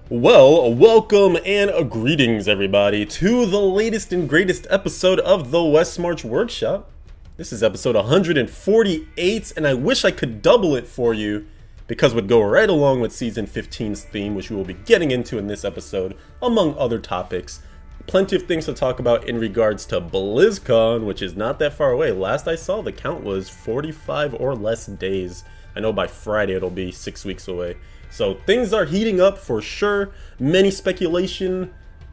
Well, welcome and greetings, everybody, to the latest and greatest episode of the West March Workshop. This is episode 148, and I wish I could double it for you because it would go right along with Season 15's theme, which we will be getting into in this episode, among other topics. Plenty of things to talk about in regards to BlizzCon, which is not that far away. Last I saw, the count was 45 or less days. I know by Friday it'll be 6 weeks away. So things are heating up for sure. Many speculation,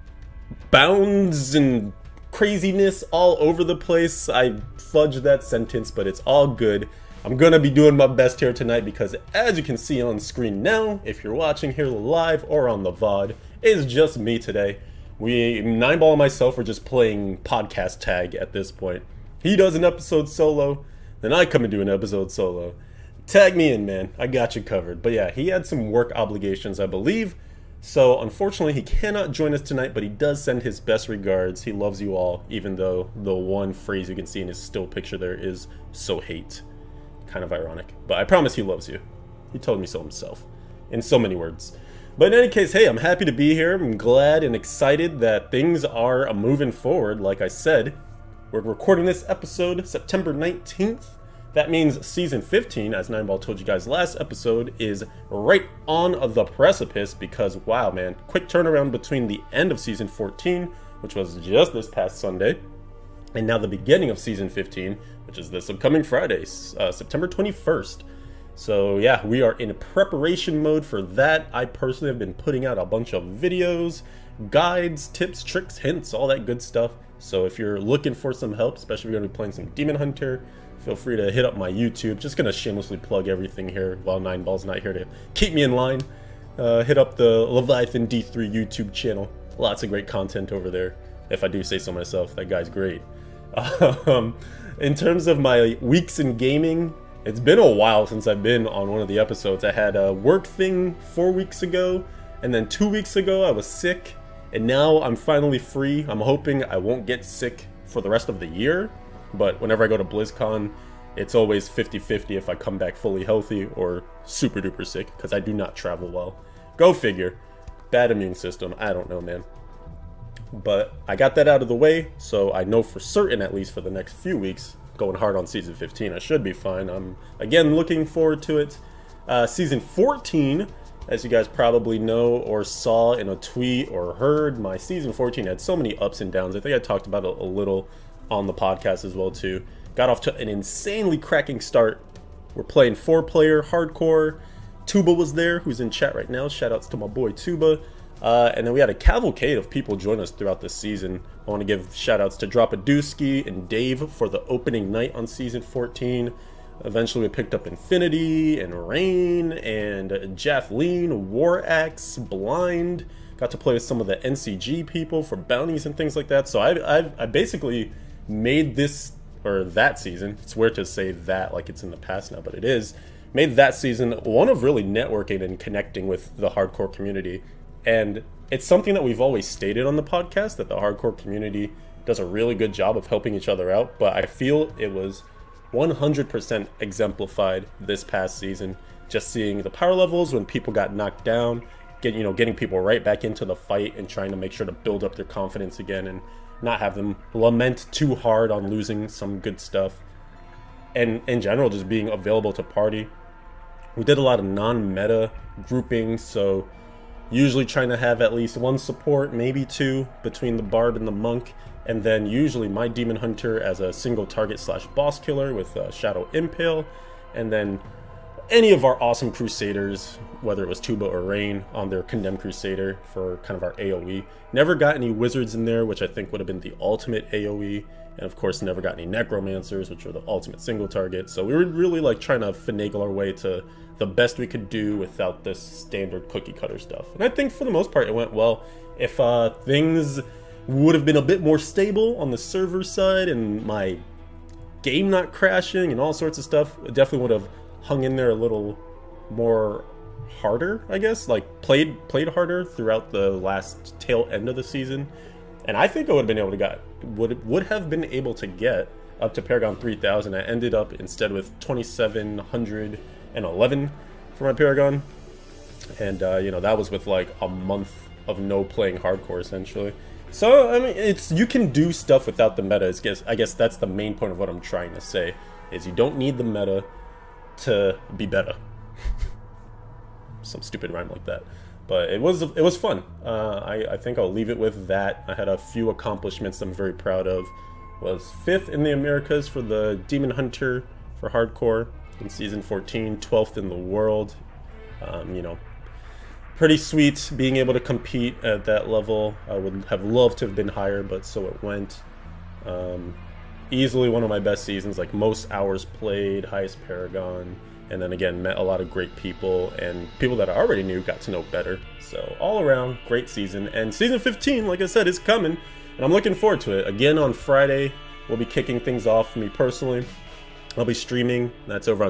bounds, and craziness all over the place. I fudged that sentence, but it's all good. I'm gonna be doing my best here tonight because, as you can see on screen now, if you're watching here live or on the VOD, it's just me today. Nineball and myself are just playing podcast tag at this point. He does an episode solo, then I come and do an episode solo. Tag me in, man. I got you covered. But yeah, he had some work obligations, I believe. So unfortunately, he cannot join us tonight, but he does send his best regards. He loves you all, even though the one phrase you can see in his still picture there is "so hate." Kind of ironic. But I promise he loves you. He told me so himself, in so many words. But in any case, hey, I'm happy to be here. I'm glad and excited that things are moving forward. Like I said, we're recording this episode September 19th. That means Season 15, as Nineball told you guys last episode, is right on the precipice because, wow, man, quick turnaround between the end of Season 14, which was just this past Sunday, and now the beginning of Season 15, which is this upcoming Friday, September 21st. So yeah, we are in preparation mode for that. I personally have been putting out a bunch of videos, guides, tips, tricks, hints, all that good stuff. So if you're looking for some help, especially if you're going to be playing some Demon Hunter, feel free to hit up my YouTube. Just going to shamelessly plug everything here while Nineball's not here to keep me in line. Hit up the Leviathan D3 YouTube channel. Lots of great content over there. If I do say so myself, that guy's great. In terms of my weeks in gaming, it's been a while since I've been on one of the episodes. I had a work thing 4 weeks ago, and then 2 weeks ago I was sick, and now I'm finally free. I'm hoping I won't get sick for the rest of the year. But whenever I go to BlizzCon, it's always 50-50 if I come back fully healthy or super duper sick, because I do not travel well. Go figure. Bad immune system. I don't know, man. But I got that out of the way, so I know for certain, at least for the next few weeks, going hard on Season 15, I should be fine. I'm, again, looking forward to it. Season 14, as you guys probably know or saw in a tweet or heard, my Season 14 had so many ups and downs. I think I talked about it a little on the podcast as well too. Got off to an insanely cracking start. We're playing 4-player hardcore. Tuba was there, who's in chat right now. Shout outs to my boy Tuba. And then we had a cavalcade of people join us throughout this season. I want to give shout outs to Dropadooski and Dave for the opening night on Season 14. Eventually we picked up Infinity and Rain and Jathleen, War Axe, Blind. Got to play with some of the NCG people for bounties and things like that. So I basically made this, or that season, it's weird to say that like it's in the past now, but it is, made that season one of really networking and connecting with the hardcore community. And it's something that we've always stated on the podcast, that the hardcore community does a really good job of helping each other out, but I feel it was 100% exemplified this past season. Just seeing the power levels when people got knocked down, getting people right back into the fight and trying to make sure to build up their confidence again and not have them lament too hard on losing some good stuff. And in general, just being available to party. We did a lot of non-meta groupings, so usually trying to have at least one support, maybe two, between the Bard and the Monk, and then usually my Demon Hunter as a single target / boss killer with Shadow Impale, and then any of our awesome Crusaders, whether it was Tuba or Rain, on their Condemned Crusader for kind of our AoE. Never got any Wizards in there, which I think would have been the ultimate AoE, and of course never got any Necromancers, which were the ultimate single target. So we were really like trying to finagle our way to the best we could do without this standard cookie cutter stuff. And I think for the most part it went well. If things would have been a bit more stable on the server side and my game not crashing and all sorts of stuff, it definitely would have hung in there a little more harder, I guess, like played harder throughout the last tail end of the season. And I think I would have been able to would have been able to get up to Paragon 3000. I ended up instead with 2711 for my Paragon. And, you know, that was with like a month of no playing hardcore, essentially. So, I mean, you can do stuff without the meta. I guess that's the main point of what I'm trying to say, is you don't need the meta to be better. Some stupid rhyme like that. But it was fun. I think I'll leave it with that. I had a few accomplishments I'm very proud of. Was 5th in the Americas for the Demon Hunter for hardcore in season 14, 12th in the world. You know, pretty sweet being able to compete at that level. I would have loved to have been higher, but so it went. Easily one of my best seasons, like most hours played, highest Paragon, and then again met a lot of great people, and people that I already knew got to know better. So all around, great season. And season 15, like I said, is coming, and I'm looking forward to it. Again, on Friday, we'll be kicking things off for me personally. I'll be streaming. That's over on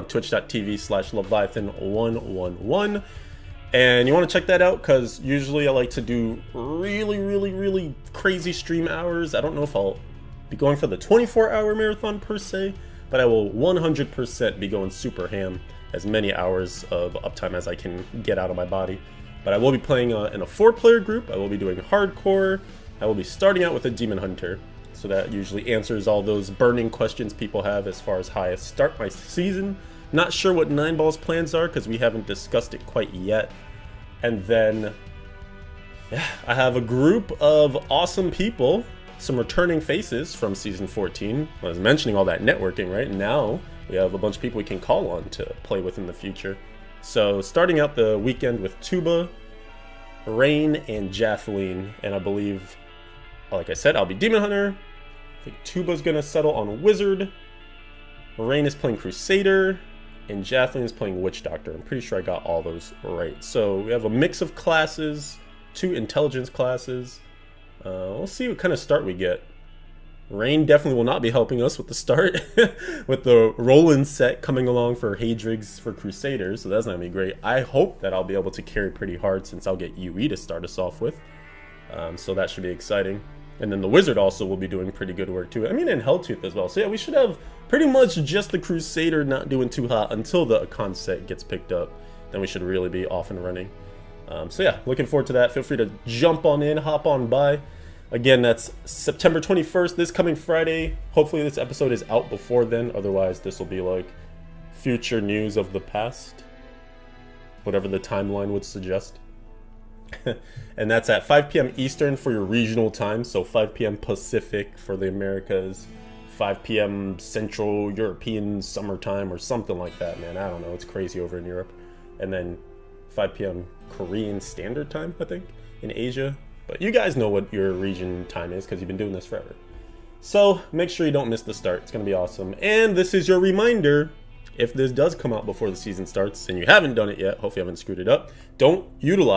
twitch.tv/Leviathan111. And you want to check that out, because usually I like to do really crazy stream hours. I don't know if I'll be going for the 24-hour marathon per se, but I will 100% be going super ham, as many hours of uptime as I can get out of my body. But I will be playing in a 4-player group. I will be doing hardcore. I will be starting out with a Demon Hunter, so that usually answers all those burning questions people have as far as how I start my season. Not sure what 9ball's plans are, because we haven't discussed it quite yet. And then, yeah, I have a group of awesome people, some returning faces from season 14. I was mentioning all that networking, right? Now we have a bunch of people we can call on to play with in the future. So starting out the weekend with Tuba, Rain, and Jathleen. And I believe, like I said, I'll be Demon Hunter. I think Tuba's gonna settle on Wizard. Rain is playing Crusader, and Jathleen is playing Witch Doctor. I'm pretty sure I got all those right. So we have a mix of classes, 2 intelligence classes. We'll see what kind of start we get. Rain definitely will not be helping us with the start, with the Roland set coming along for Hadrigs for Crusaders, so that's not gonna be great. I hope that I'll be able to carry pretty hard, since I'll get UE to start us off with. So that should be exciting. And then the Wizard also will be doing pretty good work too. I mean, and Helltooth as well. So yeah, we should have pretty much just the Crusader not doing too hot until the Akon set gets picked up. Then we should really be off and running. So yeah, looking forward to that. Feel free to jump on in, hop on by. Again, that's September 21st, this coming Friday. Hopefully this episode is out before then. Otherwise, this will be like future news of the past. Whatever the timeline would suggest. And that's at 5 p.m. Eastern for your regional time. So 5 p.m. Pacific for the Americas. 5 p.m. Central European summertime or something like that, man. I don't know. It's crazy over in Europe. And then 5 p.m. Korean Standard Time, I think, in Asia. But you guys know what your region time is, because you've been doing this forever. So make sure you don't miss the start. It's going to be awesome. And this is your reminder, if this does come out before the season starts, and you haven't done it yet, hopefully I haven't screwed it up, don't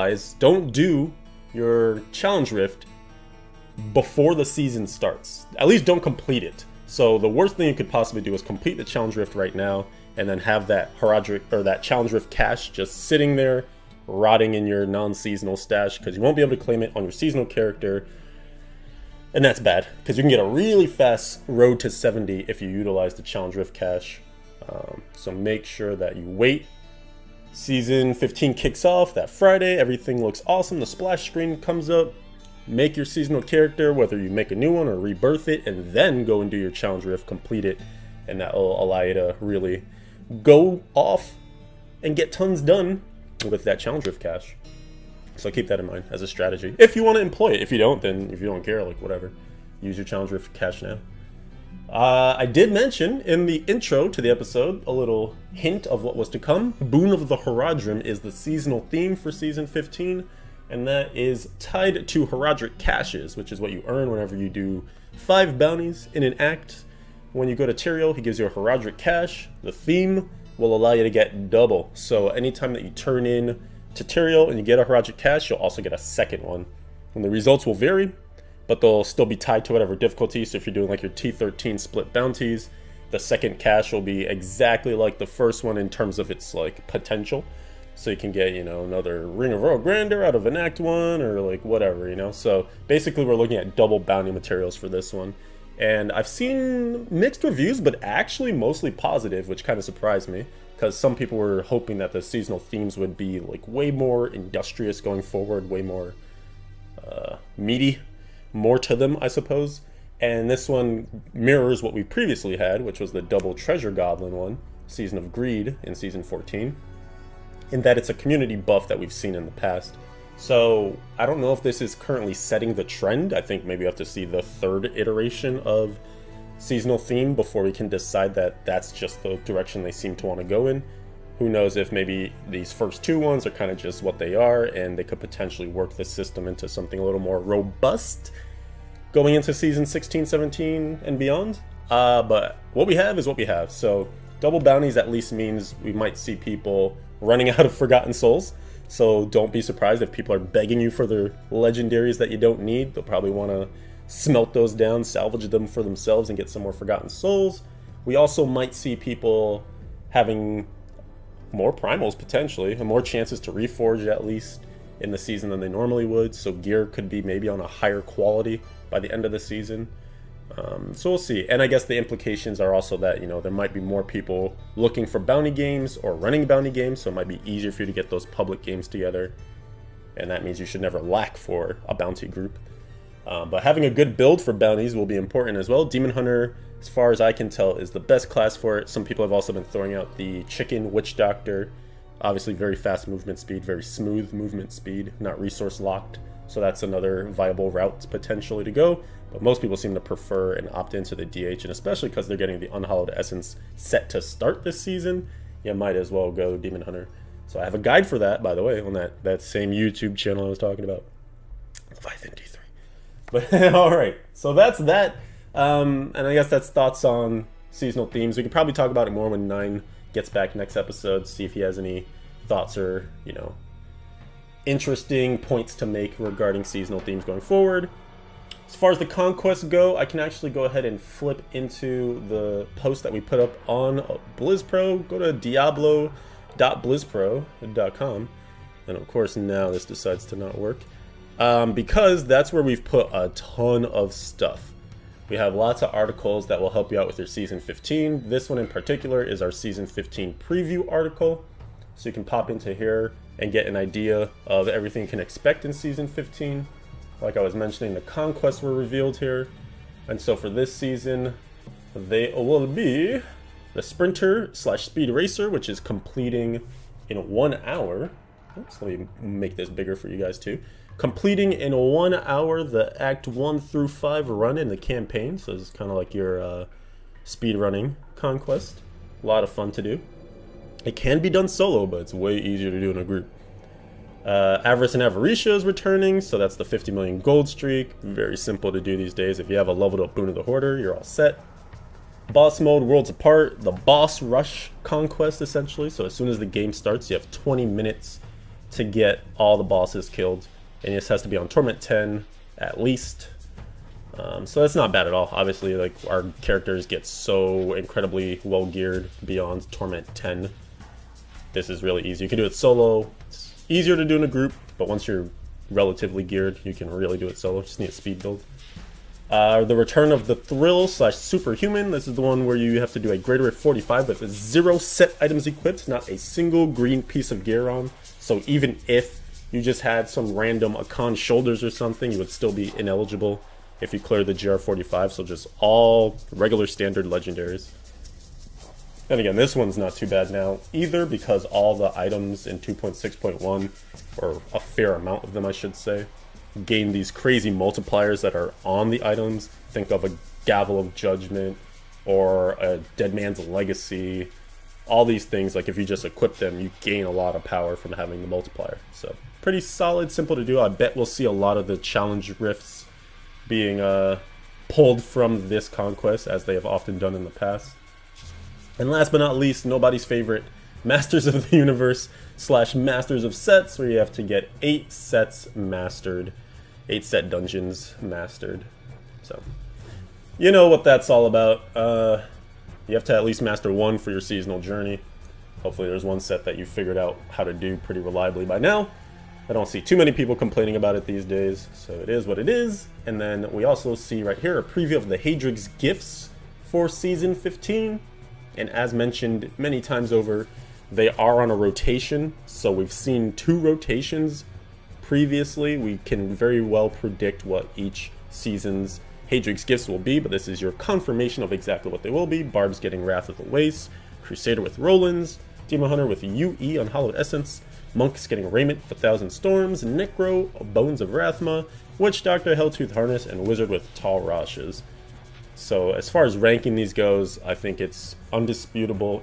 do your challenge rift before the season starts. At least don't complete it. So the worst thing you could possibly do is complete the challenge rift right now, and then have that Horadric, or that challenge rift cash just sitting there, rotting in your non-seasonal stash, because you won't be able to claim it on your seasonal character. And that's bad, because you can get a really fast road to 70 if you utilize the challenge rift cash. So make sure that you wait. Season 15 kicks off that Friday. Everything looks awesome. The splash screen comes up. Make your seasonal character, whether you make a new one or rebirth it, and then go and do your challenge rift, complete it, and that will allow you to really go off and get tons done with that challenge rift cash. So keep that in mind as a strategy if you want to employ it. If you don't, then if you don't care, like whatever, use your challenge rift cash now. I did mention in the intro to the episode a little hint of what was to come. Boon of the Horadrim is the seasonal theme for season 15, and that is tied to Horadric caches, which is what you earn whenever you do 5 bounties in an act. When you go to Tyrael, he gives you a Horadric cache. The theme will allow you to get double. So anytime that you turn in to Tyrael and you get a Horadric cache, you'll also get a second one. And the results will vary, but they'll still be tied to whatever difficulty. So if you're doing like your T13 split bounties, the second cache will be exactly like the first one in terms of its like potential. So you can get, you know, another Ring of Royal Grandeur out of an Act 1 or like whatever, you know. So basically we're looking at double bounty materials for this one. And I've seen mixed reviews, but actually mostly positive, which kind of surprised me, because some people were hoping that the seasonal themes would be like way more industrious going forward, way more meaty, more to them, I suppose. And this one mirrors what we previously had, which was the double treasure goblin one, Season of Greed in Season 14, in that it's a community buff that we've seen in the past. So I don't know if this is currently setting the trend. I think maybe we have to see the third iteration of seasonal theme before we can decide that that's just the direction they seem to want to go in. Who knows if maybe these first two ones are kind of just what they are, and they could potentially work the system into something a little more robust going into Season 16, 17, and beyond. But what we have is what we have. So double bounties at least means we might see people running out of Forgotten Souls. So don't be surprised if people are begging you for their legendaries that you don't need. They'll probably want to smelt those down, salvage them for themselves, and get some more Forgotten Souls. We also might see people having more primals potentially, and more chances to reforge at least in the season than they normally would. So gear could be maybe on a higher quality by the end of the season. So we'll see. And I guess the implications are also that, you know, there might be more people looking for bounty games or running bounty games, so it might be easier for you to get those public games together. And that means you should never lack for a bounty group. But having a good build for bounties will be important as well. Demon Hunter, as far as I can tell, is the best class for it. Some people have also been throwing out the Chicken Witch Doctor. Obviously very fast movement speed, very smooth movement speed, not resource locked. So that's another viable route potentially to go. But most people seem to prefer and opt into the DH, and especially because they're getting the Unhallowed Essence set to start this season, you might as well go Demon Hunter. So I have a guide for that, by the way, on that same YouTube channel I was talking about. 5ND3. But alright, so that's that. And I guess that's thoughts on seasonal themes. We could probably talk about it more when 9 gets back next episode, see if he has any thoughts or, you know, interesting points to make regarding seasonal themes going forward. As far as the conquests go, I can actually go ahead and flip into the post that we put up on BlizzPro. Go to diablo.blizzpro.com. And of course now this decides to not work. Because that's where we've put a ton of stuff. We have lots of articles that will help you out with your Season 15. This one in particular is our Season 15 preview article. So you can pop into here and get an idea of everything you can expect in Season 15. Like I was mentioning, the conquests were revealed here. And so for this season, they will be the Sprinter / Speed Racer, which is completing in 1 hour. Oops, let me make this bigger for you guys too. Completing in 1 hour the Act 1 through 5 run in the campaign. So this is kind of like your speed running conquest. A lot of fun to do. It can be done solo, but it's way easier to do in a group. Avarice and Avaricia is returning, so that's the 50 million gold streak. Very simple to do these days. If you have a leveled up Boon of the Hoarder, you're all set. Boss mode, Worlds Apart, the boss rush conquest essentially. So as soon as the game starts, you have 20 minutes to get all the bosses killed. And this has to be on Torment 10 at least. So that's not bad at all. Obviously, like, our characters get so incredibly well geared beyond Torment 10. This is really easy. You can do it solo. It's easier to do in a group, but once you're relatively geared, you can really do it solo. Just need a speed build. The return of the Thrill / Superhuman. This is the one where you have to do a greater at 45 with 0 set items equipped, not a single green piece of gear on. So even if you just had some random Akan shoulders or something, you would still be ineligible if you clear the GR45. So just all regular standard legendaries. And again, this one's not too bad now either, because all the items in 2.6.1, or a fair amount of them I should say, gain these crazy multipliers that are on the items. Think of a Gavel of Judgment or a Dead Man's Legacy. All these things, like if you just equip them, you gain a lot of power from having the multiplier. So pretty solid, simple to do. I bet we'll see a lot of the challenge rifts being pulled from this conquest, as they have often done in the past. And last but not least, nobody's favorite, Masters of the Universe / Masters of Sets, where you have to get 8 sets mastered, 8 set dungeons mastered. So, you know what that's all about. You have to at least master 1 for your seasonal journey. Hopefully there's 1 set that you figured out how to do pretty reliably by now. I don't see too many people complaining about it these days, so it is what it is. And then we also see right here a preview of the Haedrig's gifts for Season 15. And as mentioned many times over, They are on a rotation, so we've seen 2 rotations previously. We can very well predict what each season's Haedrig's Gifts will be, but this is your confirmation of exactly what they will be. Barb's getting Wrath of the Waste, Crusader with Rollins, Demon Hunter with UE, Unhallowed Essence, Monk's getting Raiment with 1,000 Storms, Necro, Bones of Rathma, Witch Doctor, Helltooth Harness, and Wizard with Tall Rashes. So as far as ranking these goes, I think it's indisputable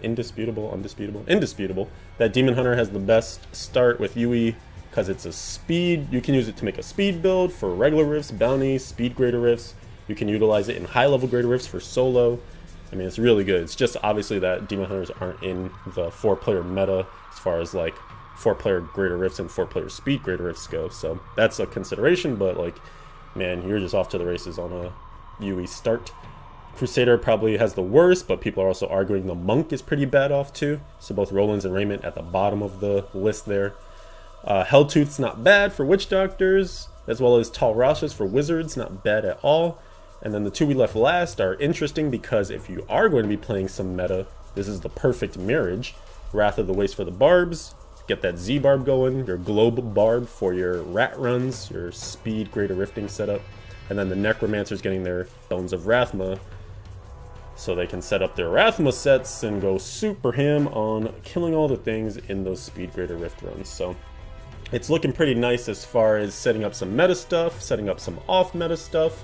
that Demon Hunter has the best start with UE because it's a speed. You can use it to make a speed build for regular rifts, bounties, speed greater rifts. You can utilize it in high level greater rifts for solo. I mean, it's really good. It's just obviously that Demon Hunters aren't in the 4-player meta as far as like 4-player greater rifts and 4-player speed greater rifts go. So that's a consideration, but like, man, you're just off to the races on a UE start. Crusader probably has the worst, but people are also arguing the Monk is pretty bad off too. So both Rollins and Raiment at the bottom of the list there. Helltooth's not bad for Witch Doctors, as well as Tall Rashes for Wizards, not bad at all. And then the 2 we left last are interesting because if you are going to be playing some meta, this is the perfect marriage. Wrath of the Waste for the Barbs, get that Z-Barb going, your Globe Barb for your Rat runs, your speed greater rifting setup, and then the Necromancers getting their Bones of Rathma, so they can set up their Rathma sets and go super ham on killing all the things in those speed greater rift runs. So it's looking pretty nice as far as setting up some meta stuff, setting up some off-meta stuff.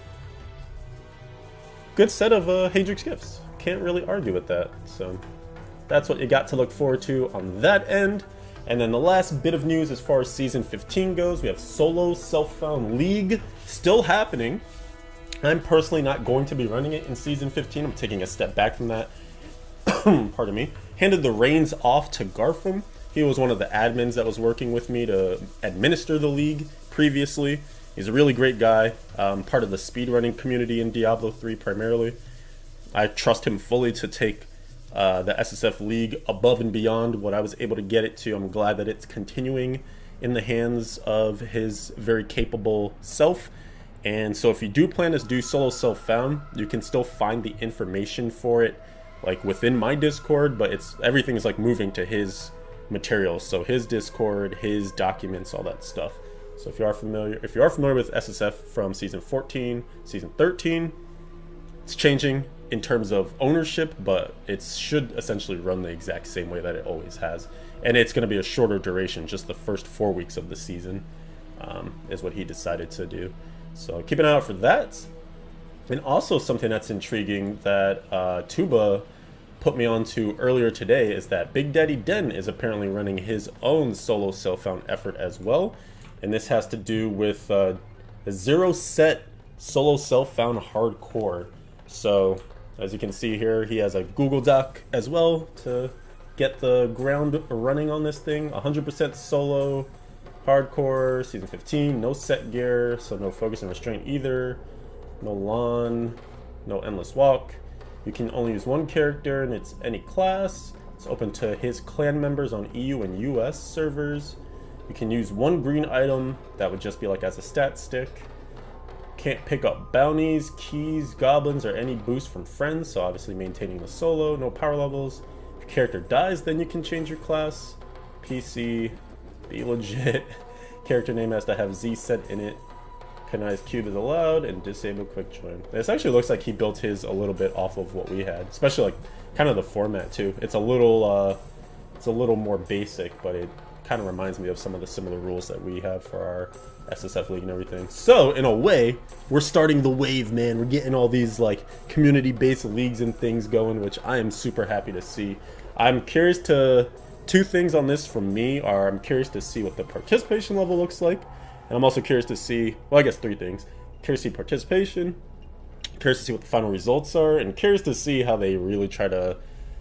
Good set of Haedrig's Gifts. Can't really argue with that. So that's what you got to look forward to on that end. And then the last bit of news as far as Season 15 goes, we have Solo Self-Found League still happening. I'm personally not going to be running it in Season 15. I'm taking a step back from that. Pardon me. Handed the reins off to Garfum. He was one of the admins that was working with me to administer the league previously. He's a really great guy, part of the speedrunning community in Diablo 3 primarily. I trust him fully to take the SSF League above and beyond what I was able to get it to. I'm glad that it's continuing in the hands of his very capable self. And so if you do plan to do Solo Self-Found, you can still find the information for it like within my Discord, but everything is like moving to his materials. So his Discord, his documents, all that stuff. So if you are familiar with SSF from Season 14, Season 13, it's changing in terms of ownership, but it should essentially run the exact same way that it always has. And it's going to be a shorter duration, just the first 4 weeks of the season is what he decided to do. So keep an eye out for that. And also something that's intriguing that Tuba put me onto earlier today is that Big Daddy Den is apparently running his own Solo Self-Found effort as well. And this has to do with the 0 set Solo Self-Found hardcore. So as you can see here, he has a Google Doc as well to get the ground running on this thing. 100% solo hardcore, Season 15, no set gear, so no focus and restraint either. No lawn, no endless walk. You can only use one character and it's any class. It's open to his clan members on EU and US servers. You can use one green item that would just be like as a stat stick. Can't pick up bounties, keys, goblins, or any boost from friends, so obviously maintaining the solo. No power levels. If your character dies, then you can change your class. PC, be legit. Character name has to have Z set in it. Canonize cube is allowed, and disable quick join. This actually looks like he built his a little bit off of what we had, especially like kind of the format too. It's a little more basic, but it kind of reminds me of some of the similar rules that we have for our SSF League and everything. So in a way, we're starting the wave, man. We're getting all these like community-based leagues and things going, which I am super happy to see. I'm curious to, 2 things on this from me are, I'm curious to see what the participation level looks like, and I'm also curious to see, well, I guess 3 things. Curious to see participation, curious to see what the final results are, and curious to see how they really try to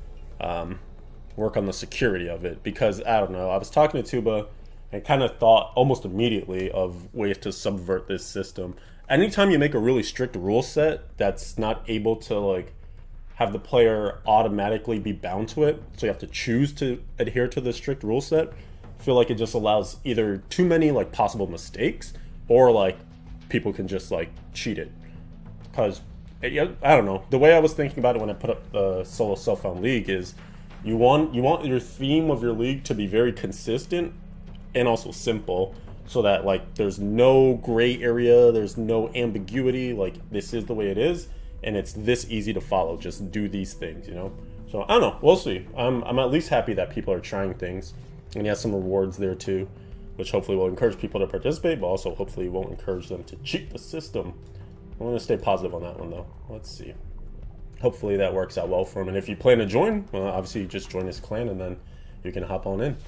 work on the security of it. Because, I don't know, I was talking to Tuba and kind of thought almost immediately of ways to subvert this system. Anytime you make a really strict rule set that's not able to like have the player automatically be bound to it, so you have to choose to adhere to the strict rule set, I feel like it just allows either too many like possible mistakes, or like people can just like cheat it. Because I don't know, the way I was thinking about it when I put up the Solo Self-Found League is You want your theme of your league to be very consistent and also simple, so that like there's no gray area, there's no ambiguity. Like this is the way it is, and it's this easy to follow. Just do these things, you know. So I don't know. We'll see. I'm at least happy that people are trying things, and he has some rewards there too, which hopefully will encourage people to participate, but also hopefully won't encourage them to cheat the system. I'm going to stay positive on that one, though. Let's see. Hopefully that works out well for him. And if you plan to join, well, obviously you just join his clan, and then you can hop on in.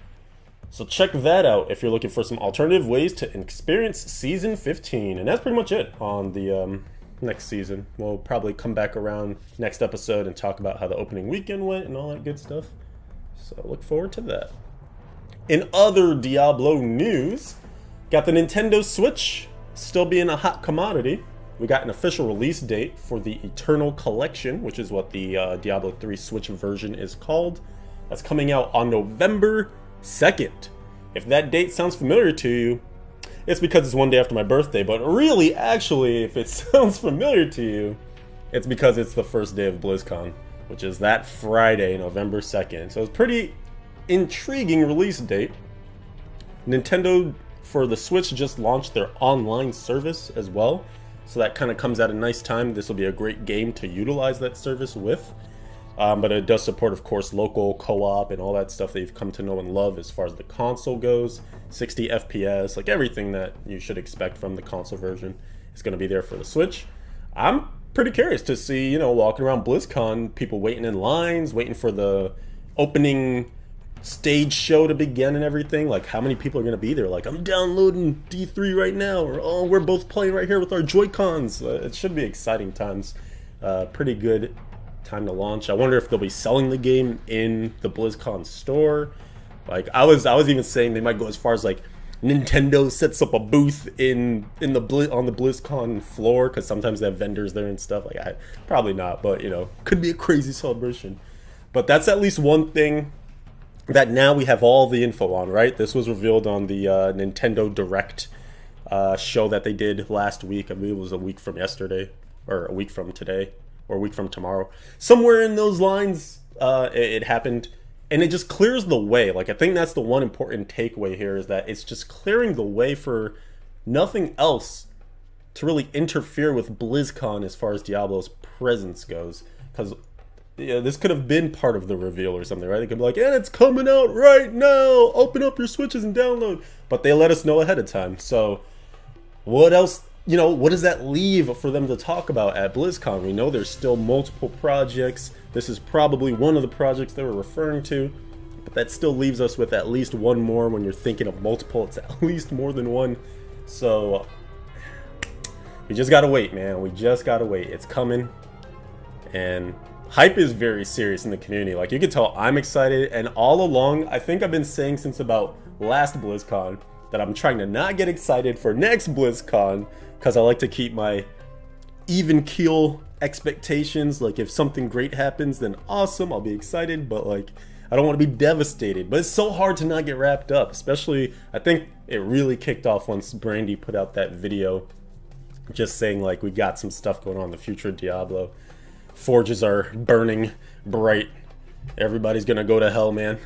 So check that out if you're looking for some alternative ways to experience Season 15. And that's pretty much it on the next season. We'll probably come back around next episode and talk about how the opening weekend went and all that good stuff. So look forward to that. In other Diablo news, got the Nintendo Switch still being a hot commodity. We got an official release date for the Eternal Collection, which is what the Diablo 3 Switch version is called. That's coming out on November 2nd. If that date sounds familiar to you, it's because it's one day after my birthday, but really, actually, if it sounds familiar to you, it's because it's the first day of BlizzCon, which is that Friday, November 2nd. So it's pretty intriguing release date. Nintendo for the Switch just launched their online service as well, so that kind of comes at a nice time. This will be a great game to utilize that service with, but it does support, of course, local co-op and all that stuff that you've come to know and love as far as the console goes. 60 FPS, like everything that you should expect from the console version is going to be there for the Switch. I'm pretty curious to see, you know, walking around BlizzCon, people waiting in lines, waiting for the opening stage show to begin and everything. Like, how many people are going to be there? Like, I'm downloading D3 right now, or oh, we're both playing right here with our Joy-Cons. It should be exciting times. Pretty good time to launch. I wonder if they'll be selling the game in the BlizzCon store. Like, I was even saying they might go as far as like Nintendo sets up a booth on the BlizzCon floor, because sometimes they have vendors there and stuff. Like, probably not, but you know, could be a crazy celebration. But that's at least one thing that now we have all the info on, right? This was revealed on the Nintendo Direct show that they did last week. I believe it was a week from yesterday, or a week from today, or a week from tomorrow. Somewhere in those lines, it happened. And it just clears the way. Like, I think that's the one important takeaway here, is that it's just clearing the way for nothing else to really interfere with BlizzCon as far as Diablo's presence goes. Because yeah, this could have been part of the reveal or something, right? They could be like, and it's coming out right now! Open up your Switches and download! But they let us know ahead of time. So, what else, you know, what does that leave for them to talk about at BlizzCon? We know there's still multiple projects. This is probably one of the projects they were referring to, but that still leaves us with at least one more. When you're thinking of multiple, it's at least more than one. So we just gotta wait, man. We just gotta wait. It's coming, and hype is very serious in the community. Like, you can tell I'm excited, and all along, I think I've been saying since about last BlizzCon that I'm trying to not get excited for next BlizzCon, because I like to keep my even keel expectations. Like, if something great happens, then awesome, I'll be excited, but like, I don't want to be devastated. But it's so hard to not get wrapped up, especially, I think it really kicked off once Brandy put out that video just saying like, we got some stuff going on in the future of Diablo. Forges are burning bright. Everybody's gonna go to hell, man.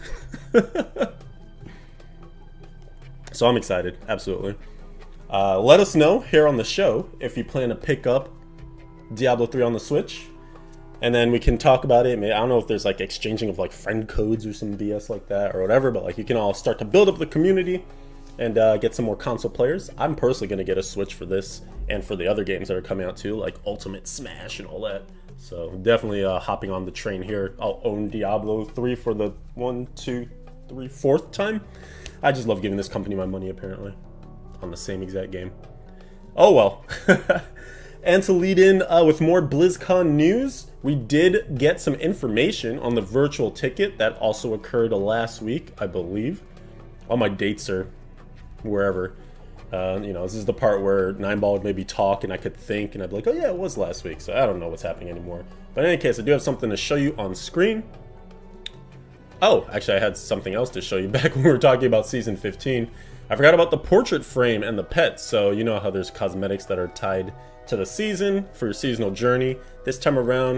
So I'm excited, absolutely. Let us know here on the show if you plan to pick up Diablo 3 on the Switch, and then we can talk about it. I don't know if there's like exchanging of like friend codes or some BS like that or whatever, but like, you can all start to build up the community and get some more console players. I'm personally going to get a Switch for this and for the other games that are coming out too, like Ultimate Smash and all that. So definitely hopping on the train here. I'll own Diablo 3 for the 4th time. I just love giving this company my money, apparently, on the same exact game. Oh well. And to lead in with more BlizzCon news, we did get some information on the virtual ticket that also occurred last week, I believe. All my dates are wherever. You know, this is the part where Nineball would maybe talk and I could think, and I'd be like, oh yeah, it was last week, so I don't know what's happening anymore. But in any case, I do have something to show you on screen. Oh, actually, I had something else to show you back when we were talking about Season 15. I forgot about the portrait frame and the pets. So you know how there's cosmetics that are tied to the season for your seasonal journey. This time around,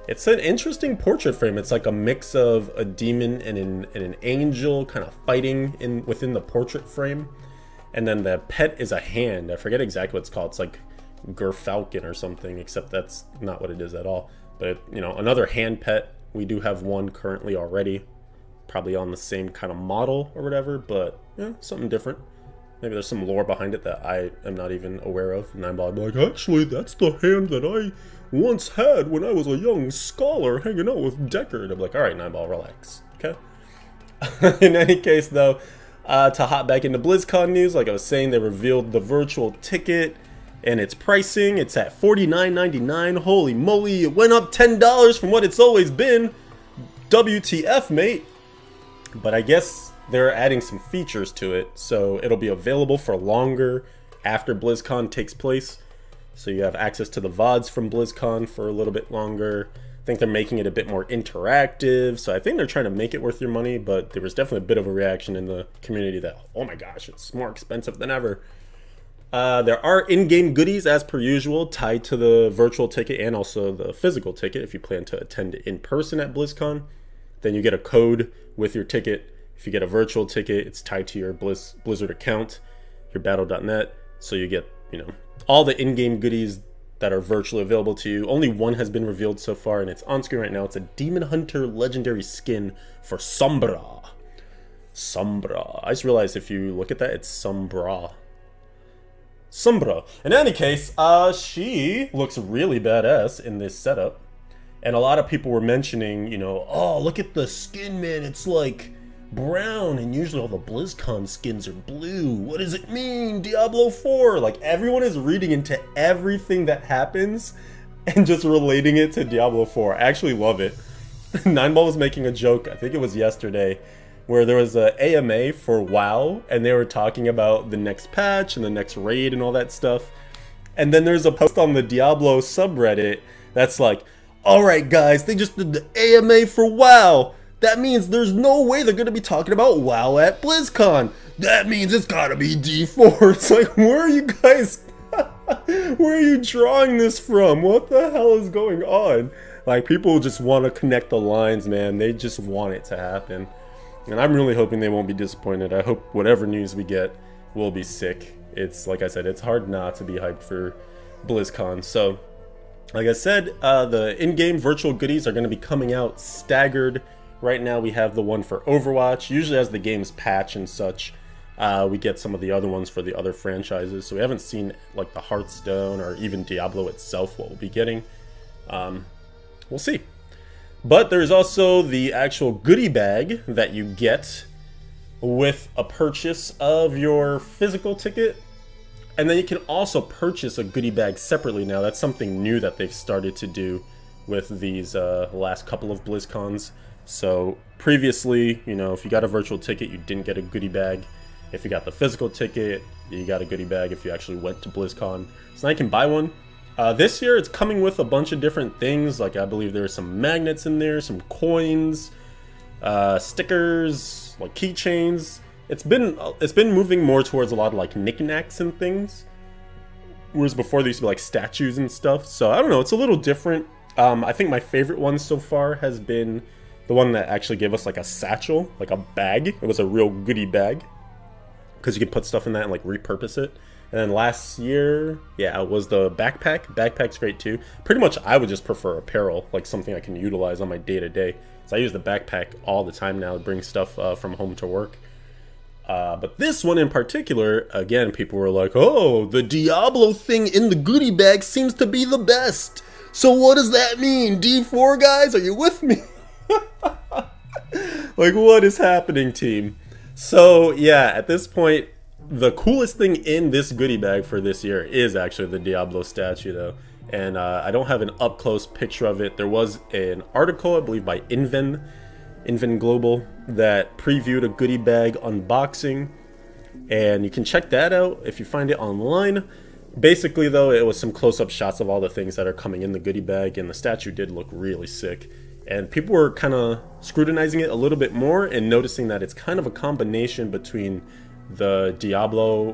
It's an interesting portrait frame. It's like a mix of a demon and an angel kind of fighting within the portrait frame. And then the pet is a hand. I forget exactly what it's called. It's like Gerfalcon or something, except that's not what it is at all. But, you know, another hand pet. We do have one currently already. Probably on the same kind of model or whatever, but yeah, something different. Maybe there's some lore behind it that I am not even aware of. Nineball would be like, actually, that's the hand that I once had when I was a young scholar hanging out with Deckard. I'm like, alright, Nineball, relax. Okay? In any case, though, to hop back into BlizzCon news, like I was saying, they revealed the virtual ticket and its pricing. It's at $49.99. Holy moly, it went up $10 from what it's always been. WTF, mate. But I guess they're adding some features to it, so it'll be available for longer after BlizzCon takes place. So you have access to the VODs from BlizzCon for a little bit longer. I think they're making it a bit more interactive, so I think they're trying to make it worth your money, but there was definitely a bit of a reaction in the community that, oh my gosh, it's more expensive than ever. There are in-game goodies, as per usual, tied to the virtual ticket and also the physical ticket if you plan to attend in person at BlizzCon. Then you get a code with your ticket. If you get a virtual ticket, it's tied to your Blizzard account, your Battle.net. So you get, you know, all the in-game goodies that are virtually available to you. Only one has been revealed so far, and it's on screen right now. It's a Demon Hunter legendary skin for Sombra. Sombra. I just realized if you look at that, it's Sombra. Sombra. In any case, she looks really badass in this setup. And a lot of people were mentioning, you know, oh, look at the skin, man. It's like brown, and usually all the BlizzCon skins are blue. What does it mean? Diablo 4. Like, everyone is reading into everything that happens and just relating it to Diablo 4. I actually love it. Nineball was making a joke, I think it was yesterday, where there was a AMA for WoW, and they were talking about the next patch and the next raid and all that stuff. And then there's a post on the Diablo subreddit that's like, alright guys, they just did the AMA for WoW. That means there's no way they're going to be talking about WoW at BlizzCon. That means it's got to be D4. It's like, where are you guys, where are you drawing this from? What the hell is going on? Like, people just want to connect the lines, man. They just want it to happen. And I'm really hoping they won't be disappointed. I hope whatever news we get will be sick. It's, like I said, it's hard not to be hyped for BlizzCon. So, like I said, the in-game virtual goodies are going to be coming out staggered. Right now we have the one for Overwatch. Usually as the games patch and such, we get some of the other ones for the other franchises. So we haven't seen like the Hearthstone or even Diablo itself what we'll be getting. We'll see. But there's also the actual goodie bag that you get with a purchase of your physical ticket. And then you can also purchase a goodie bag separately now. That's something new that they've started to do with these last couple of BlizzCons. So previously, you know, if you got a virtual ticket, you didn't get a goodie bag. If you got the physical ticket, you got a goodie bag if you actually went to BlizzCon. So now you can buy one. This year, it's coming with a bunch of different things. Like, I believe there are some magnets in there, some coins, stickers, like keychains. It's been moving more towards a lot of like knickknacks and things, whereas before there used to be like statues and stuff. So I don't know, it's a little different. I think my favorite one so far has been the one that actually gave us like a satchel, like a bag. It was a real goodie bag because you could put stuff in that and like repurpose it. And then last year, yeah, it was the backpack. Backpack's great too. Pretty much I would just prefer apparel, like something I can utilize on my day-to-day. So I use the backpack all the time now to bring stuff from home to work. But this one in particular, again, people were like, oh, the Diablo thing in the goodie bag seems to be the best. So what does that mean? D4 guys, are you with me? Like, what is happening, team? So yeah, at this point, the coolest thing in this goodie bag for this year is actually the Diablo statue, though. And I don't have an up-close picture of it. There was an article, I believe, by Inven Global, that previewed a goodie bag unboxing. And you can check that out if you find it online. Basically, though, it was some close-up shots of all the things that are coming in the goodie bag. And the statue did look really sick. And people were kind of scrutinizing it a little bit more and noticing that it's kind of a combination between the Diablo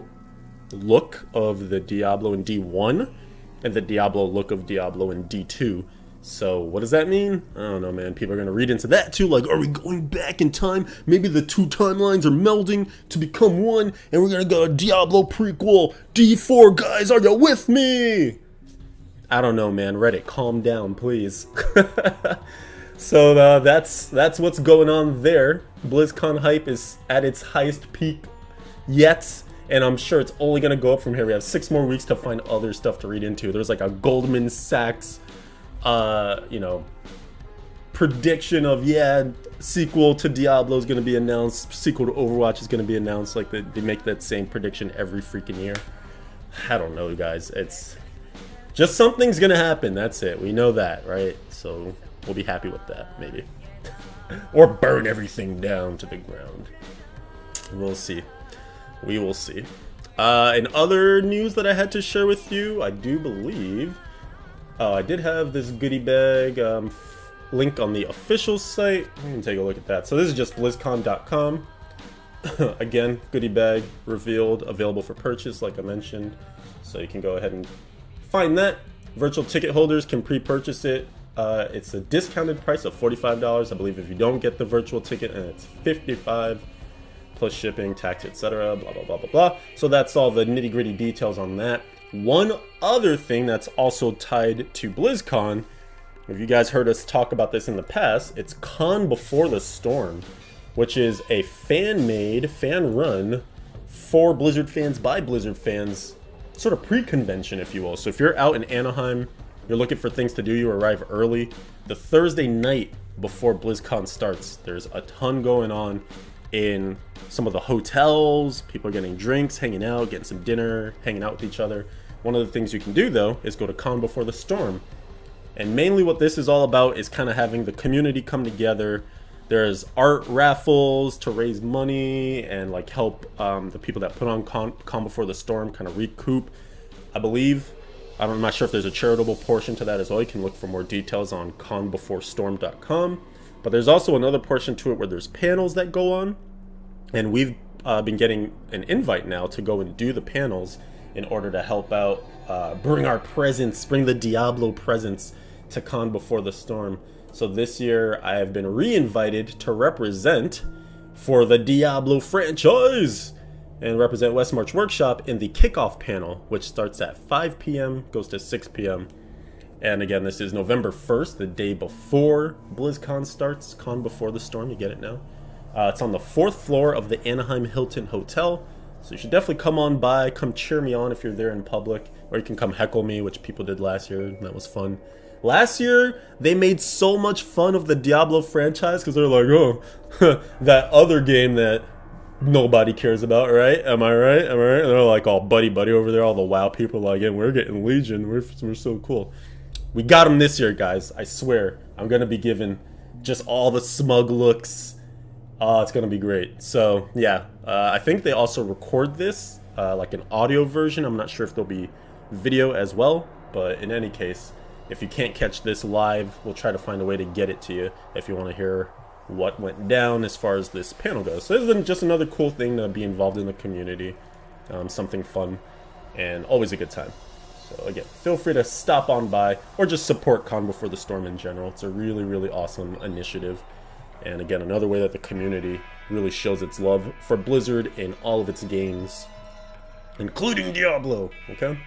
look of the Diablo in D1 and the Diablo look of Diablo in D2. So what does that mean? I don't know, man. People are going to read into that too. Like, are we going back in time? Maybe the two timelines are melding to become one, and we're going to go a Diablo prequel. D4, guys, are you with me? I don't know, man. Reddit, calm down, please. So that's what's going on there. BlizzCon hype is at its highest peak yet, and I'm sure it's only going to go up from here. We have 6 more weeks to find other stuff to read into. There's like a Goldman Sachs you know, prediction of, yeah, sequel to Diablo is going to be announced, sequel to Overwatch is going to be announced. Like, they make that same prediction every freaking year. I don't know, guys. It's just something's going to happen. That's it. We know that, right? So we'll be happy with that, maybe. Or burn everything down to the ground. We'll see. We will see. In other news that I had to share with you, I do believe... Oh, I did have this goodie bag link on the official site. Let me take a look at that. So this is just BlizzCon.com. Again, goodie bag revealed, available for purchase, like I mentioned. So you can go ahead and find that. Virtual ticket holders can pre-purchase it. It's a discounted price of $45. I believe if you don't get the virtual ticket, and it's $55 plus shipping, tax, etc. Blah, blah, blah, blah, blah. So that's all the nitty-gritty details on that. One other thing that's also tied to BlizzCon, if you guys heard us talk about this in the past, it's Con Before the Storm, which is a fan-made, fan-run for Blizzard fans by Blizzard fans, sort of pre-convention, if you will. So if you're out in Anaheim, you're looking for things to do, you arrive early. The Thursday night before BlizzCon starts, there's a ton going on in some of the hotels. People are getting drinks, hanging out, getting some dinner, hanging out with each other. One of the things you can do, though, is go to Con Before the Storm. And mainly what this is all about is kind of having the community come together. There's art raffles to raise money and like help the people that put on Con Before the Storm kind of recoup, I believe. I'm not sure if there's a charitable portion to that as well. You can look for more details on conbeforestorm.com. But there's also another portion to it where there's panels that go on. And we've been getting an invite now to go and do the panels in order to help out, bring our presence, bring the Diablo presence to Con Before the Storm. So this year I have been re-invited to represent for the Diablo franchise and represent West March Workshop in the kickoff panel, which starts at 5 p.m., goes to 6 p.m. And again, this is November 1st, the day before BlizzCon starts, Con Before the Storm, you get it now. It's on the 4th floor of the Anaheim Hilton Hotel. So you should definitely come on by, come cheer me on if you're there in public, or you can come heckle me, which people did last year, and that was fun. Last year, they made so much fun of the Diablo franchise, because they're like, oh, that other game that nobody cares about, right? Am I right? Am I right? And they're like all buddy-buddy over there, all the WoW people like, yeah, we're getting Legion, we're so cool. We got them this year, guys, I swear. I'm going to be giving just all the smug looks. It's going to be great. So, yeah, I think they also record this, like an audio version. I'm not sure if there'll be video as well, but in any case, if you can't catch this live, we'll try to find a way to get it to you if you want to hear what went down as far as this panel goes. So this is just another cool thing to be involved in the community, something fun, and always a good time. So again, feel free to stop on by or just support Con Before the Storm in general. It's a really, really awesome initiative. And again, another way that the community really shows its love for Blizzard in all of its games, including Diablo, okay?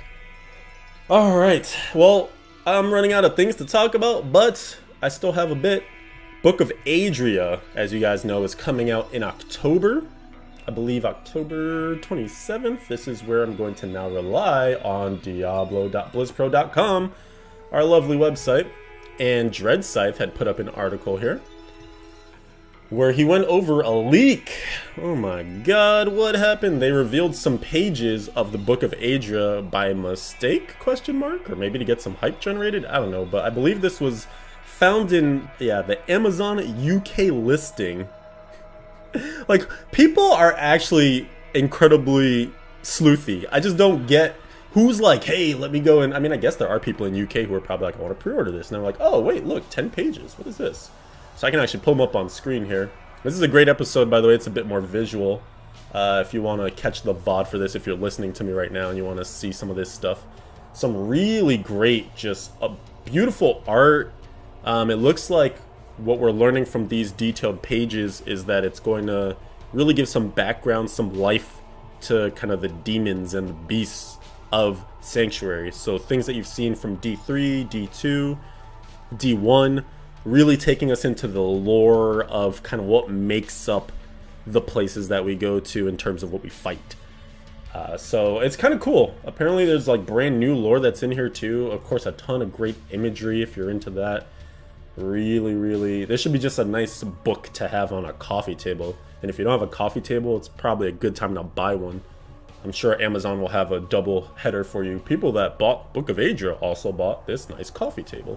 Alright, well, I'm running out of things to talk about, but I still have a bit. Book of Adria, as you guys know, is coming out in October. I believe October 27th. This is where I'm going to now rely on Diablo.blizzpro.com, our lovely website. And Dreadscythe had put up an article here where he went over a leak. Oh my god, what happened? They revealed some pages of the Book of Adria by mistake, question mark? Or maybe to get some hype generated? I don't know, but I believe this was found in, yeah, the Amazon UK listing. Like, people are actually incredibly sleuthy. I just don't get who's like, hey, let me go and, I mean, I guess there are people in UK who are probably like, I want to pre-order this. And they're like, oh, wait, look, 10 pages. What is this? So I can actually pull them up on screen here. This is a great episode, by the way. It's a bit more visual. If you want to catch the VOD for this, if you're listening to me right now and you want to see some of this stuff. Some really great just beautiful art. It looks like what we're learning from these detailed pages is that it's going to really give some background, some life to kind of the demons and the beasts of Sanctuary. So things that you've seen from D3, D2, D1, really taking us into the lore of kind of what makes up the places that we go to in terms of what we fight. So it's kind of cool. Apparently there's like brand new lore that's in here too. Of course, a ton of great imagery if you're into that. Really, this should be just a nice book to have on a coffee table. And if you don't have a coffee table, it's probably a good time to buy one. I'm sure Amazon will have a double header for you. People that bought Book of Adria also bought this nice coffee table.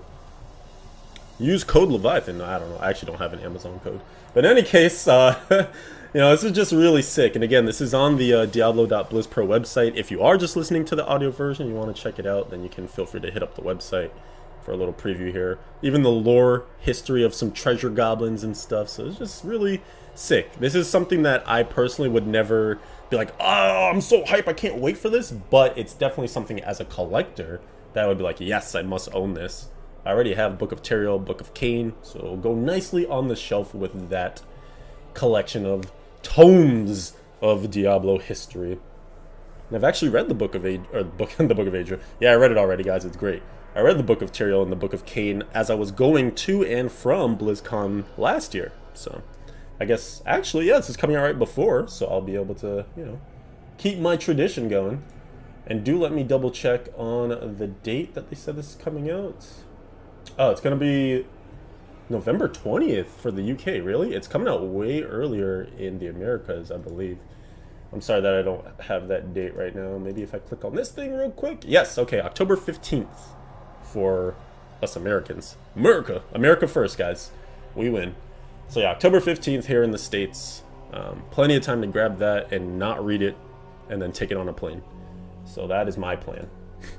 Use code Leviathan. I don't know. I actually don't have an Amazon code. But in any case, you know, this is just really sick. And again, this is on the Diablo.BlizzPro website. If you are just listening to the audio version, you want to check it out, then you can feel free to hit up the website for a little preview here. Even the lore history of some treasure goblins and stuff. So it's just really sick. This is something that I personally would never be like, oh, I'm so hype, I can't wait for this. But it's definitely something as a collector that I would be like, yes, I must own this. I already have Book of Teriel, Book of Cain, so it'll go nicely on the shelf with that collection of tomes of Diablo history. And I've actually read the Book of Adria. Yeah, I read it already, guys. It's great. I read the Book of Teriel and the Book of Cain as I was going to and from BlizzCon last year. So I guess, actually, yeah, this is coming out right before, so I'll be able to, you know, keep my tradition going. And do let me double check on the date that they said this is coming out. Oh, it's going to be November 20th for the UK, really? It's coming out way earlier in the Americas, I believe. I'm sorry that I don't have that date right now. Maybe if I click on this thing real quick. Yes, okay, October 15th for us Americans. America first, guys. We win. So yeah, October 15th here in the States. Plenty of time to grab that and not read it and then take it on a plane. So that is my plan.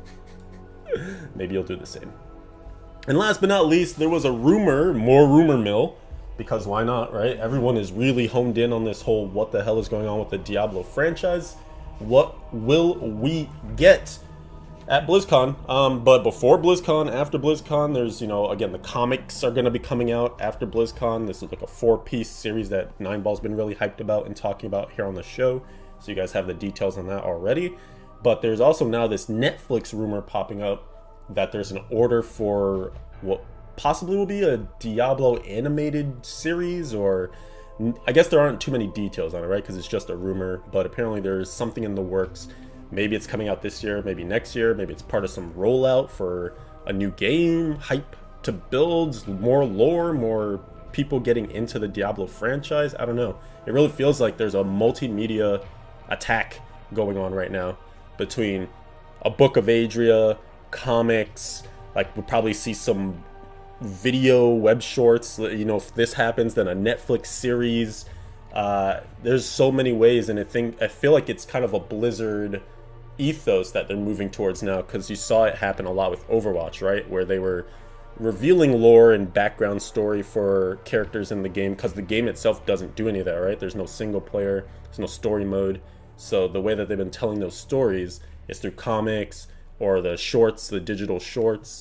Maybe you'll do the same. And last but not least, there was a rumor, more rumor mill, because why not, right? Everyone is really honed in on this whole what the hell is going on with the Diablo franchise. What will we get at BlizzCon? But before BlizzCon, after BlizzCon, there's, you know, again, the comics are going to be coming out after BlizzCon. This is like a 4-piece series that Nineball's been really hyped about and talking about here on the show. So you guys have the details on that already. But there's also now this Netflix rumor popping up that there's an order for what possibly will be a Diablo animated series, or I guess there aren't too many details on it, right? Because it's just a rumor, but apparently there's something in the works. Maybe it's coming out this year, maybe next year, maybe it's part of some rollout for a new game, hype to build, more lore, more people getting into the Diablo franchise. I don't know. It really feels like there's a multimedia attack going on right now between a Book of Adria, comics, like we'll probably see some video web shorts, you know, if this happens, then a Netflix series. There's so many ways, and I feel like it's kind of a Blizzard ethos that they're moving towards now, because you saw it happen a lot with Overwatch, right, where they were revealing lore and background story for characters in the game, because the game itself doesn't do any of that, right? There's no single player, there's no story mode. So the way that they've been telling those stories is through comics or the shorts, the digital shorts,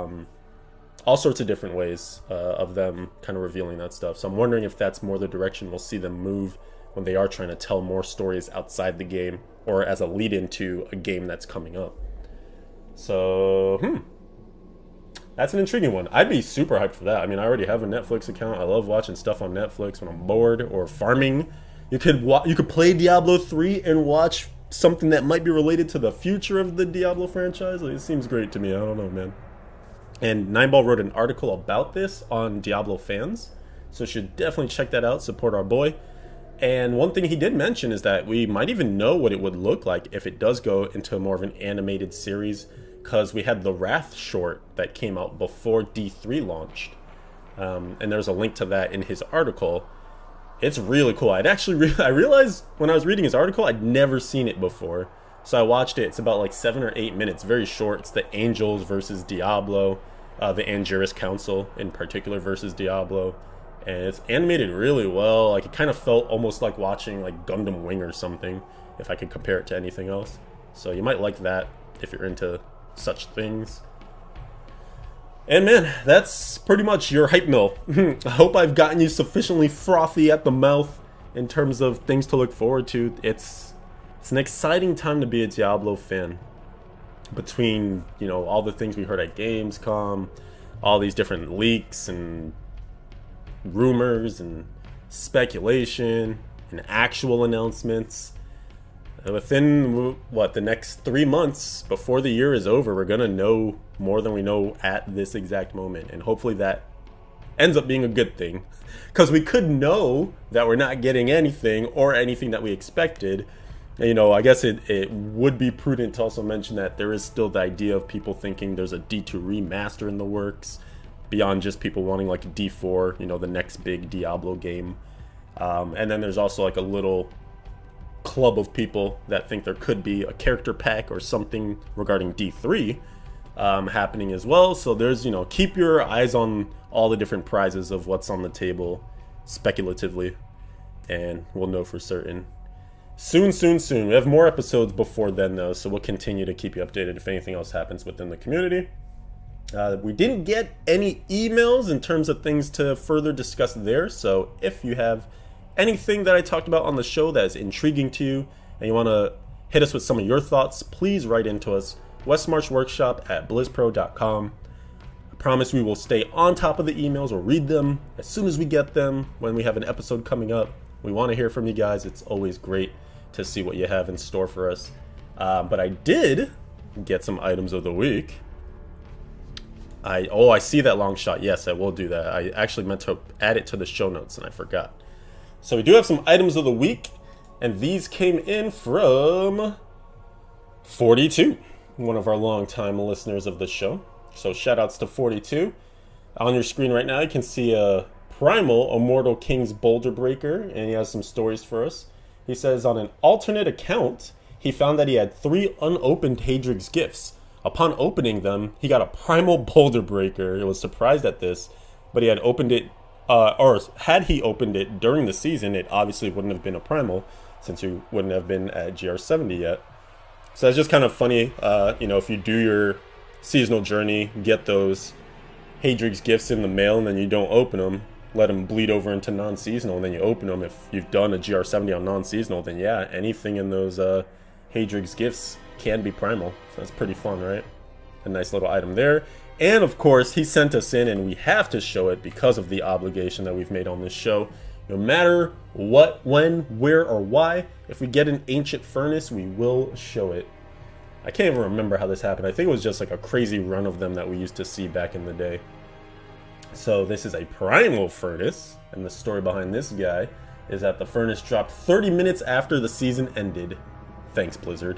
all sorts of different ways of them kind of revealing that stuff. So I'm wondering if that's more the direction we'll see them move when they are trying to tell more stories outside the game, or as a lead into a game that's coming up. So, that's an intriguing one. I'd be super hyped for that. I mean, I already have a Netflix account. I love watching stuff on Netflix when I'm bored or farming. You could play Diablo 3 and watch something that might be related to the future of the Diablo franchise. Like, it seems great to me. I don't know, man. And Nineball wrote an article about this on Diablo fans, so you should definitely check that out, support our boy. And one thing he did mention is that we might even know what it would look like if it does go into more of an animated series, because we had the Wrath short that came out before D3 launched. And there's a link to that in his article. It's really cool. I realized when I was reading his article, I'd never seen it before. So I watched it. It's about like 7 or 8 minutes, very short. It's the Angels versus Diablo, the Angiris Council in particular versus Diablo. And it's animated really well. Like, it kind of felt almost like watching like Gundam Wing or something, if I could compare it to anything else. So you might like that if you're into such things. And man, that's pretty much your hype mill. I hope I've gotten you sufficiently frothy at the mouth in terms of things to look forward to. It's an exciting time to be a Diablo fan. Between, you know, all the things we heard at Gamescom, all these different leaks and rumors and speculation and actual announcements. Within, what, the next 3 months before the year is over, we're going to know more than we know at this exact moment. And hopefully that ends up being a good thing. Because we could know that we're not getting anything or anything that we expected. And, you know, I guess it would be prudent to also mention that there is still the idea of people thinking there's a D2 remaster in the works. Beyond just people wanting like a D4, you know, the next big Diablo game. And then there's also like a little club of people that think there could be a character pack or something regarding D3 happening as well. So there's, you know, keep your eyes on all the different prizes of what's on the table speculatively, and we'll know for certain soon. We have more episodes before then though, so we'll continue to keep you updated if anything else happens within the community. We didn't get any emails in terms of things to further discuss there, so if you have anything that I talked about on the show that is intriguing to you and you want to hit us with some of your thoughts, please write into us, westmarchworkshop@blizzpro.com. I promise we will stay on top of the emails. We'll read them as soon as we get them when we have an episode coming up. We want to hear from you guys. It's always great to see what you have in store for us. But I did get some items of the week. I see that long shot. Yes, I will do that. I actually meant to add it to the show notes and I forgot. So we do have some items of the week, and these came in from 42, one of our longtime listeners of the show. So shout outs to 42. On your screen right now you can see a Primal Immortal King's Boulder Breaker, and he has some stories for us. He says on an alternate account he found that he had 3 unopened Haedrig's gifts. Upon opening them, he got a Primal Boulder Breaker. He was surprised at this, but he had opened it, or had he opened it during the season, it obviously wouldn't have been a Primal, since he wouldn't have been at GR70 yet. So it's just kind of funny, you know, if you do your seasonal journey, get those Haedrig's gifts in the mail, and then you don't open them, let them bleed over into non-seasonal, and then you open them. If you've done a GR70 on non-seasonal, then yeah, anything in those Haedrig's gifts can be Primal. So that's pretty fun, right? A nice little item there. And of course, he sent us in, and we have to show it because of the obligation that we've made on this show. No matter what, when, where, or why, if we get an Ancient Furnace, we will show it. I can't even remember how this happened. I think it was just like a crazy run of them that we used to see back in the day. So this is a Primal Furnace, and the story behind this guy is that the furnace dropped 30 minutes after the season ended. Thanks, Blizzard.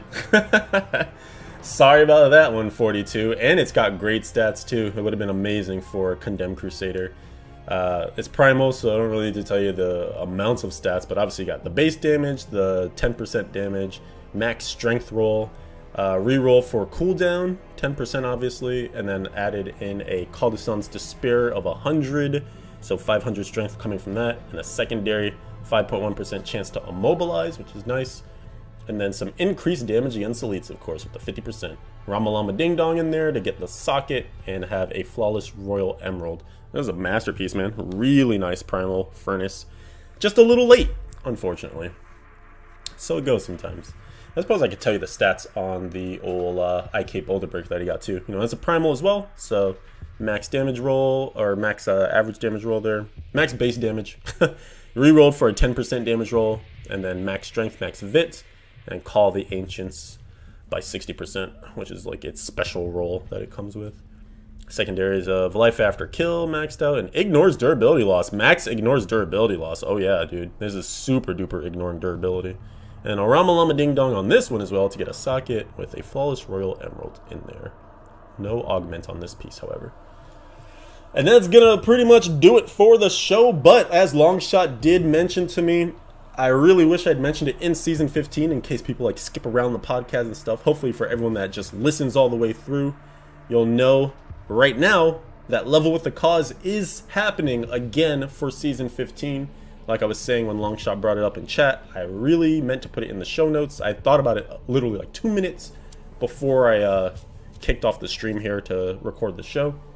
Sorry about that one, 42. And it's got great stats too. It would have been amazing for Condemned Crusader. It's Primal, so I don't really need to tell you the amounts of stats, but obviously you got the base damage, the 10% damage, max strength roll, reroll for cooldown, 10% obviously, and then added in a Call to Sun's Despair of 100, so 500 strength coming from that, and a secondary 5.1% chance to immobilize, which is nice. And then some increased damage against elites, of course, with the 50%. Ramalama Ding Dong in there to get the socket and have a Flawless Royal Emerald. That was a masterpiece, man. Really nice Primal Furnace. Just a little late, unfortunately. So it goes sometimes. I suppose I could tell you the stats on the old IK Boulder Break that he got too. You know, it's a Primal as well, so max damage roll, or max average damage roll there. Max base damage. Rerolled for a 10% damage roll, and then max strength, max vit, and call the Ancients by 60%, which is like its special roll that it comes with. Secondaries of Life After Kill maxed out, and ignores durability loss. Max ignores durability loss. Oh yeah, dude. This is super duper ignoring durability. And a Ramalama Ding Dong on this one as well to get a socket with a Flawless Royal Emerald in there. No augment on this piece, however. And that's gonna pretty much do it for the show, but as Longshot did mention to me, I really wish I'd mentioned it in Season 15 in case people like skip around the podcast and stuff. Hopefully for everyone that just listens all the way through, you'll know right now that Level with the Cause is happening again for Season 15. Like I was saying when Longshot brought it up in chat, I really meant to put it in the show notes. I thought about it literally like 2 minutes before I kicked off the stream here to record the show.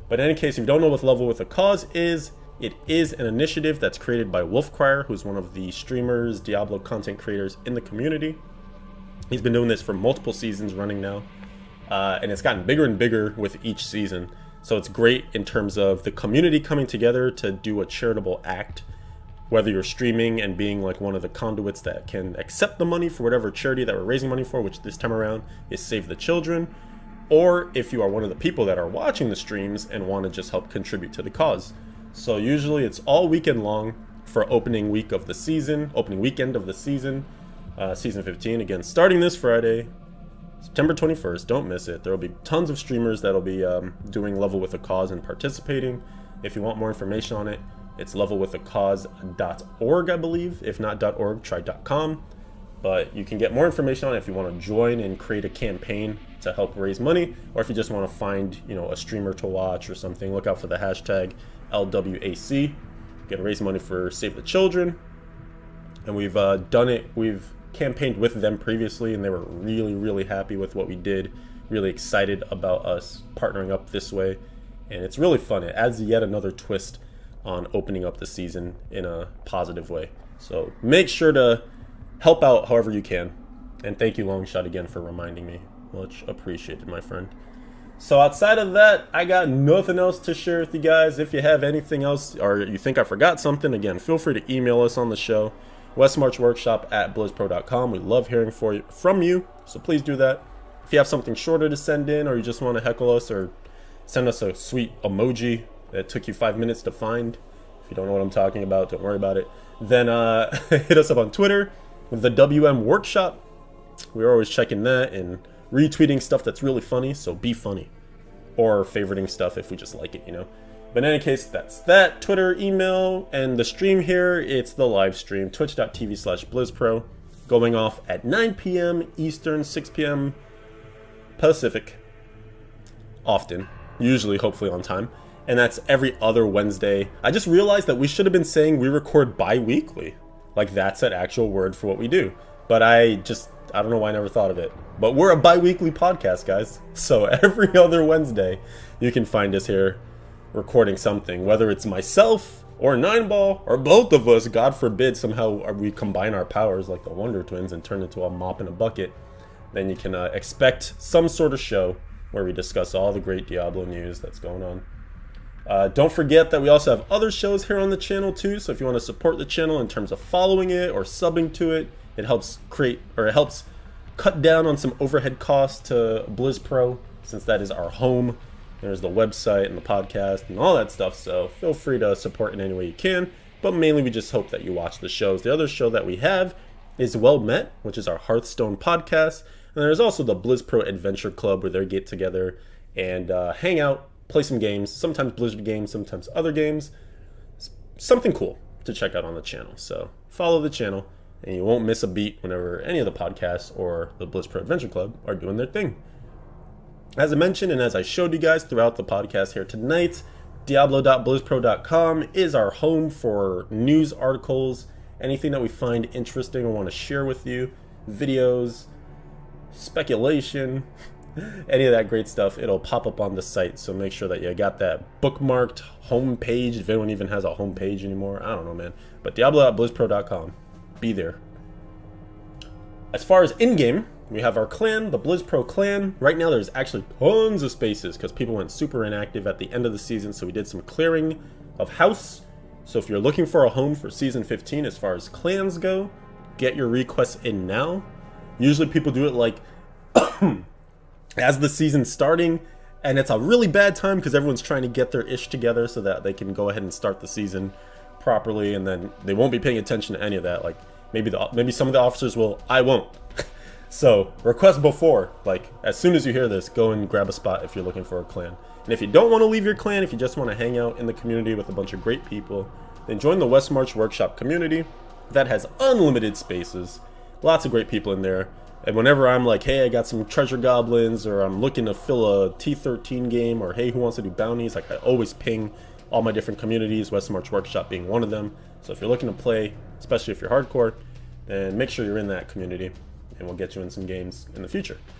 But in any case, if you don't know what Level with a Cause is, it is an initiative that's created by Wolfcrier, who's one of the streamers, Diablo content creators in the community. He's been doing this for multiple seasons running now, and it's gotten bigger and bigger with each season. So it's great in terms of the community coming together to do a charitable act, whether you're streaming and being like one of the conduits that can accept the money for whatever charity that we're raising money for, which this time around is Save the Children, or if you are one of the people that are watching the streams and want to just help contribute to the cause. So usually it's all weekend long for opening week of the season, opening weekend of the season, season 15. Again, starting this Friday, September 21st. Don't miss it. There will be tons of streamers that'll be doing Level with a Cause and participating. If you want more information on it, it's levelwithacause.org, I believe. If not .org, try .com. But you can get more information on it if you want to join and create a campaign to help raise money, or if you just want to find, a streamer to watch or something. Look out for the hashtag LWAC. Get to raise money for Save the Children. And we've done it. We've campaigned with them previously, and they were really, really happy with what we did. Really excited about us partnering up this way. And it's really fun. It adds yet another twist on opening up the season in a positive way. So make sure to help out however you can. And thank you, Longshot, again for reminding me. Much appreciated, my friend. So outside of that, I got nothing else to share with you guys. If you have anything else, or you think I forgot something, again, feel free to email us on the show, westmarchworkshop@blizzpro.com. We love hearing from you, so please do that. If you have something shorter to send in, or you just want to heckle us, or send us a sweet emoji that took you 5 minutes to find, if you don't know what I'm talking about, don't worry about it, then hit us up on Twitter with the WM Workshop. We're always checking that and retweeting stuff that's really funny, so be funny. Or favoriting stuff if we just like it, But in any case, that's that. Twitter, email, and the stream here, it's the live stream, twitch.tv/BlizzPro, going off at 9 p.m. Eastern, 6 p.m. Pacific. Often. Usually, hopefully on time. And that's every other Wednesday. I just realized that we should have been saying we record bi-weekly. Like, that's an actual word for what we do. But I don't know why I never thought of it. But we're a bi-weekly podcast, guys. So every other Wednesday, you can find us here recording something. Whether it's myself or Nineball or both of us, God forbid, somehow we combine our powers like the Wonder Twins and turn into a mop in a bucket. Then you can expect some sort of show where we discuss all the great Diablo news that's going on. Don't forget that we also have other shows here on the channel too. So if you want to support the channel in terms of following it or subbing to it, it helps cut down on some overhead costs to BlizzPro, since that is our home. There's the website and the podcast and all that stuff, so feel free to support in any way you can. But mainly we just hope that you watch the shows. The other show that we have is Well Met, which is our Hearthstone podcast. And there's also the BlizzPro Adventure Club, where they get together and hang out, play some games, sometimes Blizzard games, sometimes other games. Something cool to check out on the channel. So follow the channel, and you won't miss a beat whenever any of the podcasts or the BlizzPro Adventure Club are doing their thing. As I mentioned, and as I showed you guys throughout the podcast here tonight, Diablo.blizzpro.com is our home for news articles, anything that we find interesting or want to share with you, videos, speculation, any of that great stuff. It'll pop up on the site, so make sure that you got that bookmarked homepage, if anyone even has a homepage anymore. I don't know, man. But Diablo.blizzpro.com. Be there. As far as in-game, we have our clan, the BlizzPro clan. Right now there's actually tons of spaces because people went super inactive at the end of the season, so we did some clearing of house. So if you're looking for a home for season 15 as far as clans go, get your requests in now. Usually people do it like as the season's starting, and it's a really bad time because everyone's trying to get their ish together so that they can go ahead and start the season properly, and then they won't be paying attention to any of that. Like maybe some of the officers will, I won't. So request before, like as soon as you hear this, go and grab a spot if you're looking for a clan. And if you don't want to leave your clan, if you just want to hang out in the community with a bunch of great people, then join the West March Workshop community. That has unlimited spaces, lots of great people in there. And whenever I'm like, hey, I got some treasure goblins, or I'm looking to fill a T13 game, or hey, who wants to do bounties, like I always ping all my different communities, West March Workshop being one of them. So if you're looking to play, especially if you're hardcore, then make sure you're in that community, and we'll get you in some games in the future.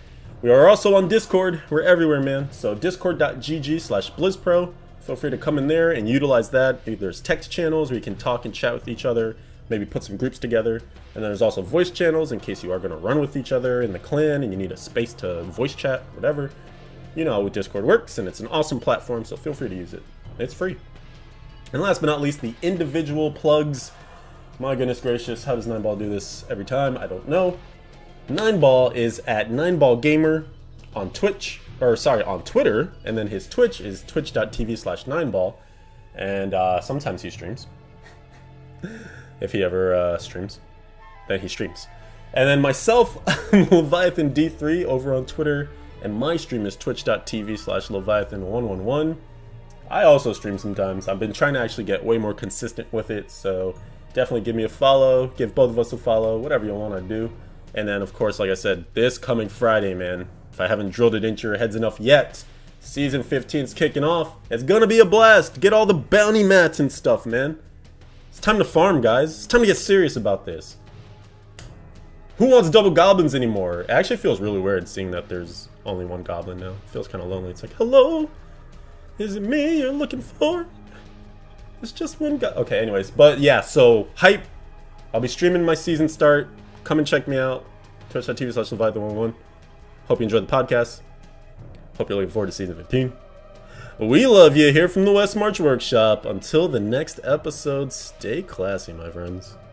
We are also on Discord. We're everywhere, man. So discord.gg/BlizzPro. Feel free to come in there and utilize that. There's text channels where you can talk and chat with each other, maybe put some groups together. And then there's also voice channels in case you are going to run with each other in the clan and you need a space to voice chat, whatever. You know how Discord works, and it's an awesome platform, so feel free to use it. It's free. And last but not least, the individual plugs. My goodness gracious, how does Nineball do this every time? I don't know. Nineball is at NineballGamer on Twitch, or sorry, on Twitter, and then his Twitch is twitch.tv/Nineball, and sometimes he streams. If he ever streams, then he streams. And then myself, Leviathan D3 over on Twitter, and my stream is twitch.tv/Leviathan111. I also stream sometimes. I've been trying to actually get way more consistent with it, so definitely give me a follow, give both of us a follow, whatever you want to do. And then, of course, like I said, this coming Friday, man, if I haven't drilled it into your heads enough yet, Season 15's kicking off. It's gonna be a blast. Get all the bounty mats and stuff, man. It's time to farm, guys. It's time to get serious about this. Who wants double goblins anymore? It actually feels really weird seeing that there's only one goblin now. It feels kind of lonely. It's like, hello? Is it me you're looking for? It's just one guy. Okay, anyways. But yeah, so hype. I'll be streaming my season start. Come and check me out. Twitch.tv/Leviathan111. Hope you enjoyed the podcast. Hope you're looking forward to Season 15. We love you here from the West March Workshop. Until the next episode, stay classy, my friends.